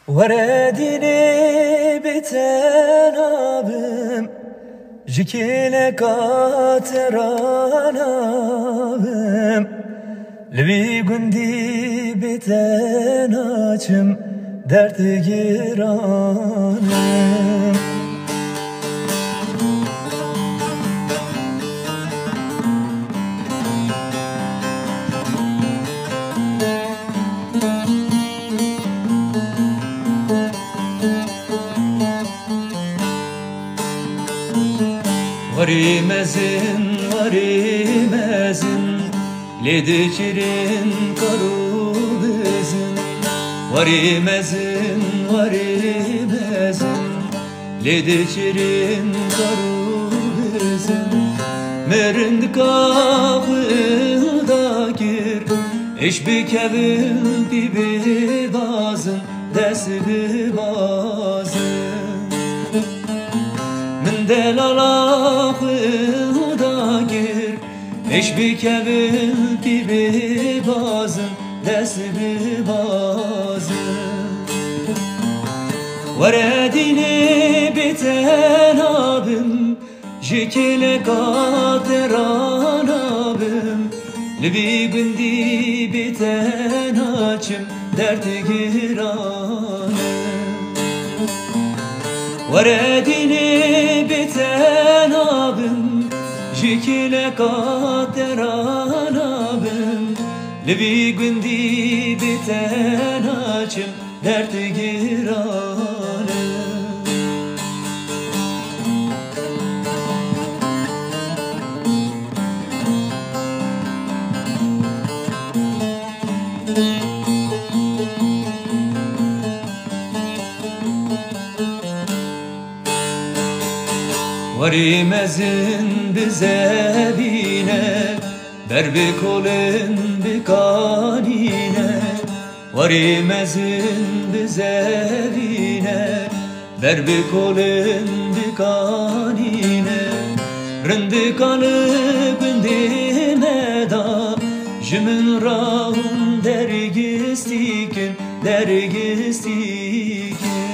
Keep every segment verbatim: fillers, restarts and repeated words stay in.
ورديني بتنابم جكيلك اترانابم لبي قندي بتناچم درد گرانم Varimezin, varimezin, ledicirin karubezin. Varimezin, varimezin, ledicirin karubezin. Merind kapıda gir, eşbi kevin bibi bazın, desbi bazın. من دل الله خدا گیر اش بکویل بی بی بازم دست بی بازم وردینی بتنابم جکل قادرانابم لبی گندی بتناچم درد گیرانم ورديني بتنابم جيكي قادرانابم لبي قندي بتناچم درد گيرانم Varimezin bizevine Berbi kolin bikanine Varimezin bizevine Berbi kolin bikanine Rindikalı gündime da Jimin rahun dergistikin Dergistikin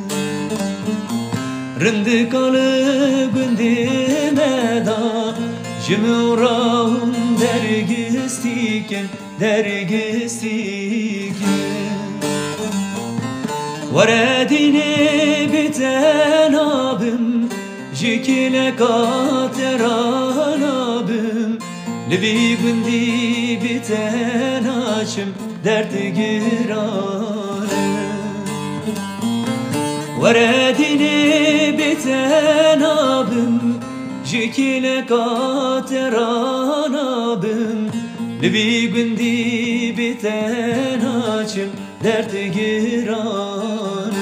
Rindikalı gündime da Jimurahun dergistiken Dergistiken Varedini bitenabim Jikile kateranabim Levi gündi bitenaçım Dert giranım ورديني بتنابم جيكي قاترانابم لبي قندي بتناچم درد گرانم